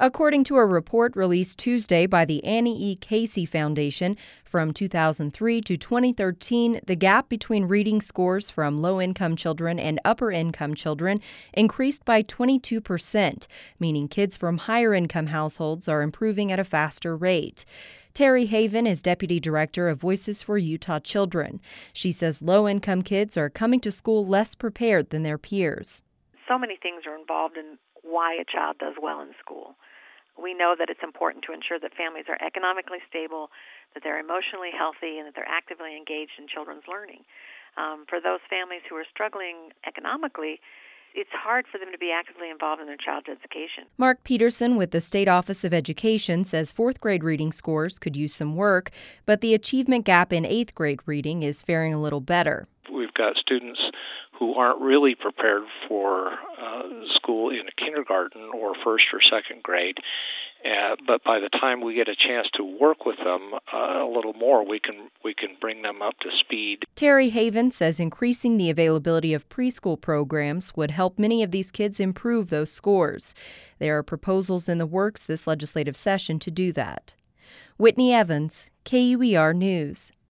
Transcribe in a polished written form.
According to a report released Tuesday by the Annie E. Casey Foundation, from 2003 to 2013, the gap between reading scores from low-income children and upper-income children increased by 22%, meaning kids from higher-income households are improving at a faster rate. Terry Haven is Deputy Director of Voices for Utah Children. She says low-income kids are coming to school less prepared than their peers. So many things are involved in why a child does well in school. We know that it's important to ensure that families are economically stable, that they're emotionally healthy, and that they're actively engaged in children's learning. For those families who are struggling economically, it's hard for them to be actively involved in their child's education. Mark Peterson with the State Office of Education says fourth grade reading scores could use some work, but the achievement gap in eighth grade reading is faring a little better. We've got students who aren't really prepared for school in kindergarten or first or second grade. But by the time we get a chance to work with them a little more, we can bring them up to speed. Terry Haven says increasing the availability of preschool programs would help many of these kids improve those scores. There are proposals in the works this legislative session to do that. Whitney Evans, KUER News.